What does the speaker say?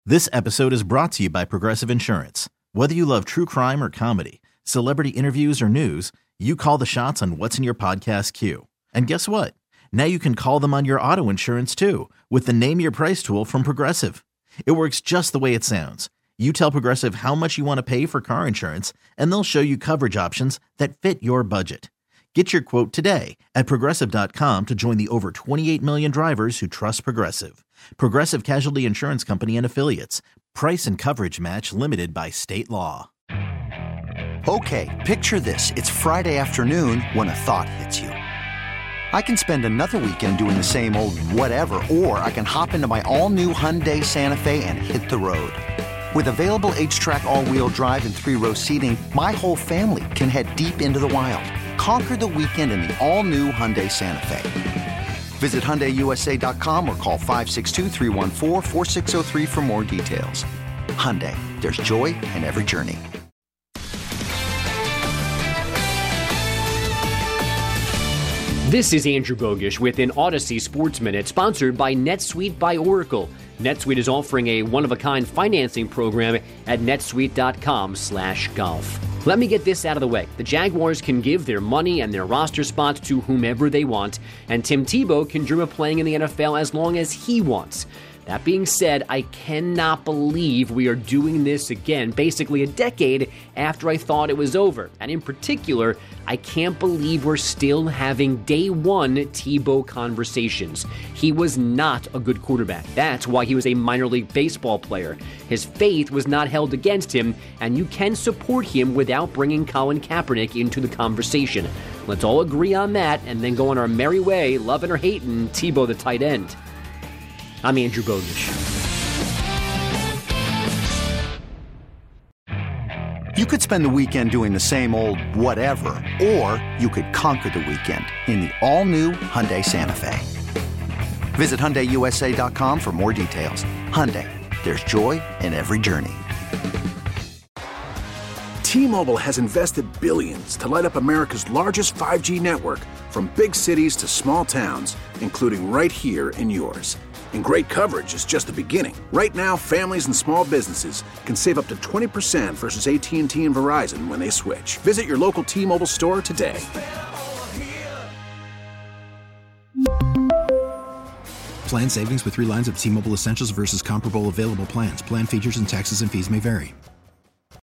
This episode is brought to you by Progressive Insurance. Whether you love true crime or comedy, celebrity interviews or news, you call the shots on what's in your podcast queue. And guess what? Now you can call them on your auto insurance too with the Name Your Price tool from Progressive. It works just the way it sounds. You tell Progressive how much you want to pay for car insurance, and they'll show you coverage options that fit your budget. Get your quote today at Progressive.com to join the over 28 million drivers who trust Progressive. Progressive Casualty Insurance Company and Affiliates. Price and coverage match limited by state law. Okay, picture this. It's Friday afternoon when a thought hits you. I can spend another weekend doing the same old whatever, or I can hop into my all-new Hyundai Santa Fe and hit the road. With available H-Track all-wheel drive and 3-row seating, my whole family can head deep into the wild. Conquer the weekend in the all-new Hyundai Santa Fe. Visit HyundaiUSA.com or call 562-314-4603 for more details. Hyundai, there's joy in every journey. This is Andrew Bogish with an Odyssey Sports Minute, sponsored by NetSuite by Oracle. NetSuite is offering a one-of-a-kind financing program at netsuite.com/golf. Let me get this out of the way. The Jaguars can give their money and their roster spots to whomever they want, and Tim Tebow can dream of playing in the NFL as long as he wants. That being said, I cannot believe we are doing this again, basically a decade after I thought it was over. And in particular, I can't believe we're still having day one Tebow conversations. He was not a good quarterback. That's why he was a minor league baseball player. His faith was not held against him, and you can support him without bringing Colin Kaepernick into the conversation. Let's all agree on that and then go on our merry way, loving or hating Tebow the tight end. I'm Andrew Bogish. You could spend the weekend doing the same old whatever, or you could conquer the weekend in the all-new Hyundai Santa Fe. Visit HyundaiUSA.com for more details. Hyundai, there's joy in every journey. T-Mobile has invested billions to light up America's largest 5G network, from big cities to small towns, including right here in yours. And great coverage is just the beginning. Right now, families and small businesses can save up to 20% versus AT&T and Verizon when they switch. Visit your local T-Mobile store today. Plan savings with 3 lines of T-Mobile Essentials versus comparable available plans. Plan features and taxes and fees may vary.